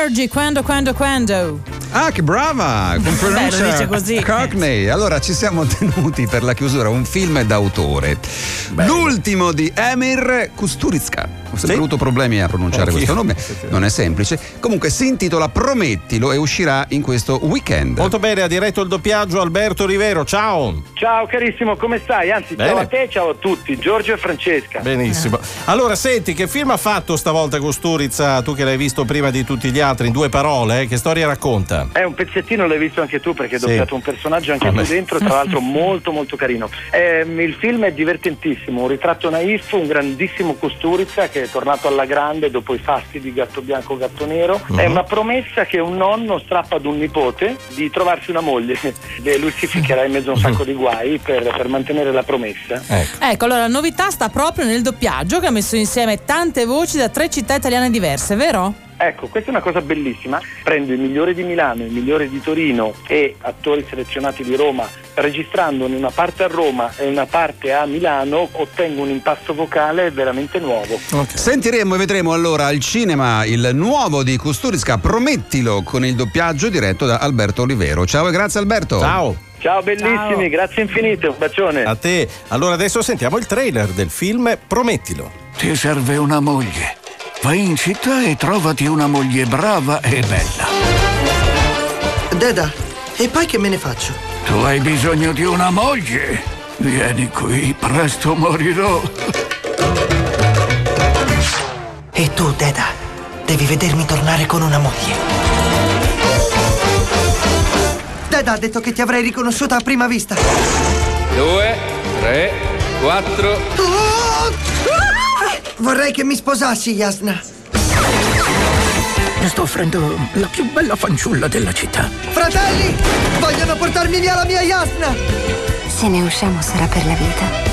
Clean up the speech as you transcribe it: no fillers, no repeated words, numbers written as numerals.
Fergie, quando. Ah, che brava! Con pronuncia lo dice così. Cockney. Allora, ci siamo tenuti per la chiusura un film d'autore. L'ultimo di Emir Kusturica. Ho sempre avuto problemi a pronunciare questo nome, non è semplice. Comunque si intitola Promettilo e uscirà in questo weekend. Molto bene, ha diretto il doppiaggio Alberto Rivero. Ciao. Ciao carissimo, come stai? Anzi, bene. Ciao a te, ciao a tutti, Giorgio e Francesca. Benissimo. Allora, senti, che film ha fatto stavolta Kusturica, tu che l'hai visto prima di tutti gli altri, in 2 parole, che storia racconta? Un pezzettino l'hai visto anche tu, perché hai doppiato un personaggio anche tu dentro, tra l'altro molto molto carino. Il film è divertentissimo, un ritratto naif, un grandissimo Kusturica che è tornato alla grande dopo i fasti di Gatto Bianco Gatto Nero. È una promessa che un nonno strappa ad un nipote di trovarsi una moglie e lui si ficcherà in mezzo a un sacco di guai per mantenere la promessa. Ecco, allora la novità sta proprio nel doppiaggio, che ha messo insieme tante voci da 3 città italiane diverse, vero? Ecco, questa è una cosa bellissima. Prendo i migliori di Milano, i migliori di Torino e attori selezionati di Roma, registrandone una parte a Roma e una parte a Milano, ottengo un impasto vocale veramente nuovo. Sentiremo e vedremo allora al cinema il nuovo di Kusturica, Promettilo, con il doppiaggio diretto da Alberto Olivero. Ciao e grazie Alberto. Ciao. Ciao bellissimi, grazie infinite, un bacione. A te. Allora adesso sentiamo il trailer del film Promettilo. Ti serve una moglie. Vai in città e trovati una moglie brava e bella. Deda, e poi che me ne faccio? Tu hai bisogno di una moglie? Vieni qui, presto morirò. E tu, Deda, devi vedermi tornare con una moglie. Deda ha detto che ti avrei riconosciuta a prima vista. 2, 3, 4. Vorrei che mi sposassi, Jasna. Sto offrendo la più bella fanciulla della città. Fratelli, vogliono portarmi via la mia Jasna. Se ne usciamo sarà per la vita.